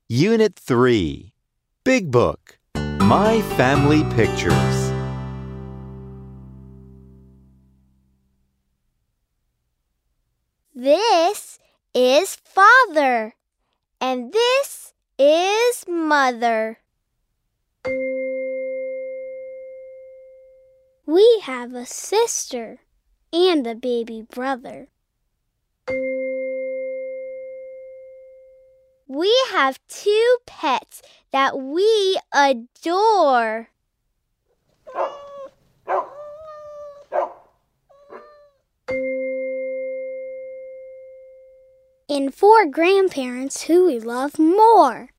Unit 3. Big Book. My Family Pictures. This is Father, and this is Mother. We have a sister and a baby brother. We have 2 pets that we adore. And 4 grandparents who we love more.